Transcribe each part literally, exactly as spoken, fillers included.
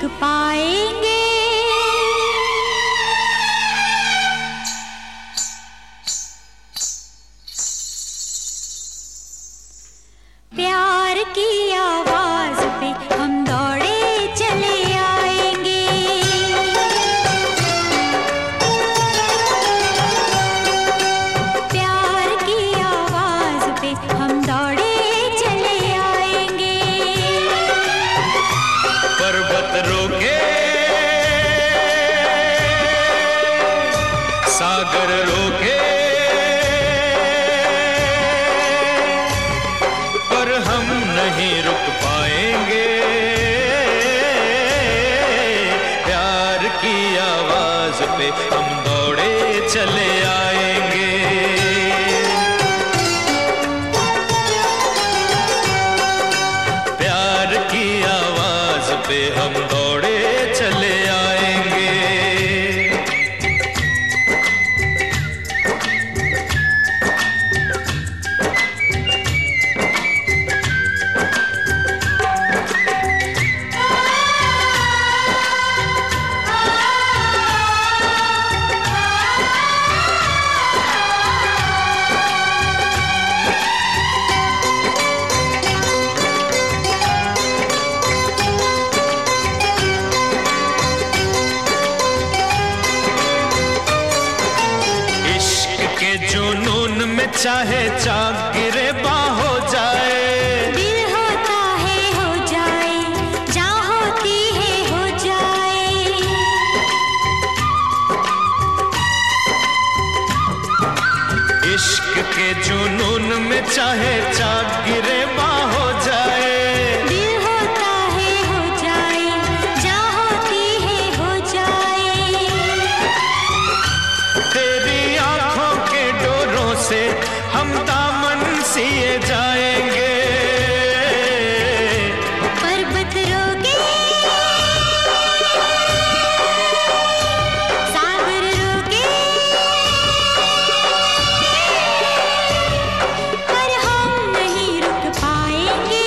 पाएंगे। प्यार की आवाज पे हम दौड़े चले आएंगे। प्यार की आवाज पे हम दौड़े चले आएंगे। पर्वत रोके सागर रोके पर हम नहीं रुक पाएंगे। प्यार की आवाज पे हम दौड़े चले आएंगे। प्यार की आवाज पे हम दौड़े चले आएंगे। जुनून में चाहे चाक गिरे बाहो जाए, दिल होता है हो जाए, जहाँ होती है हो जाए। इश्क के जुनून में चाहे चाक गिरे बाहो जाए, दिल होता है हो जाए, जहाँ होती है हो जाए। तेरी आंखों के डोरों से हम दामन सिए जाएंगे। पर्वत रोके सागर रोके पर हम नहीं रुक पाएंगे।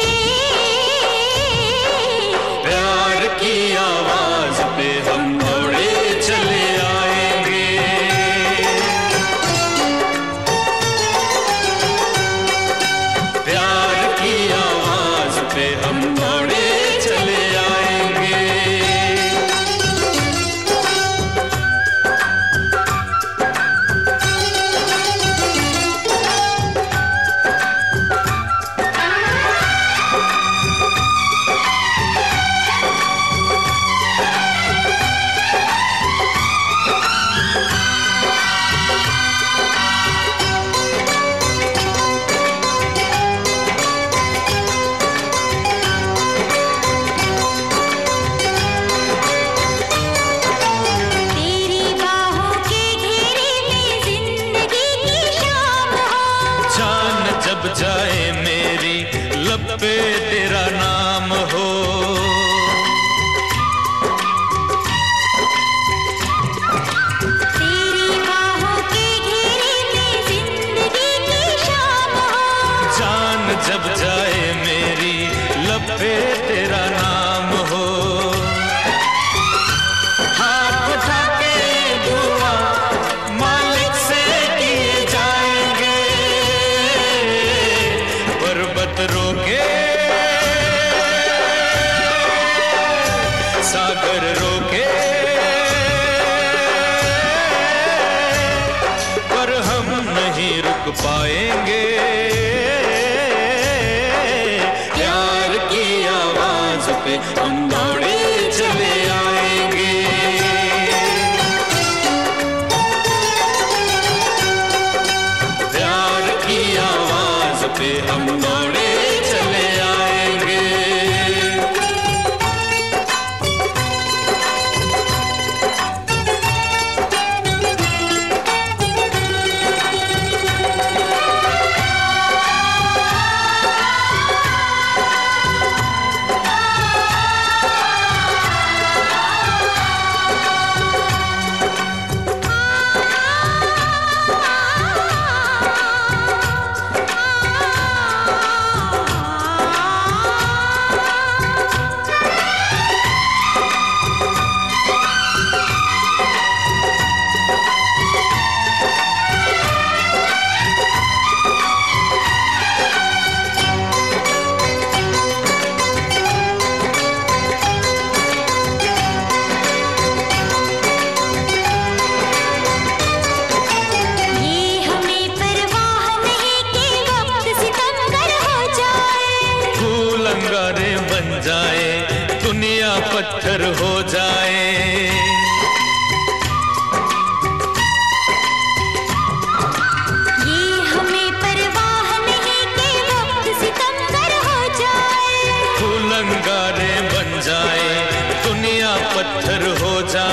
प्यार की आवाज पे हम दौड़े चले आएंगे। प्यार की आवाज पे हम दौड़े चले आएंगे। तेरी बाहों के घेरे में जिंदगी की शाम हो। जान जब जाए मेरी लब पे तेरा नाम हो। तेरी बाहों के घेरे में जिंदगी की शाम हो। जान जब जाए मेरी लब पे तेरा नाम हो। हाथ उठा के दुआ मालिक से किए जाएंगे। पर्वत रोके सागर रोके पर हम नहीं रुक पाएंगे। प्यार की आवाज पे हम दौड़े चले आएंगे। प्यार की आवाज पे हम दौड़े चले आएंगे। पत्थर हो जाए। ये हमें परवाह नहीं कि वक्त सितमगर हो जाए। फूल अंगारे बन जाए, दुनिया पत्थर हो जाए।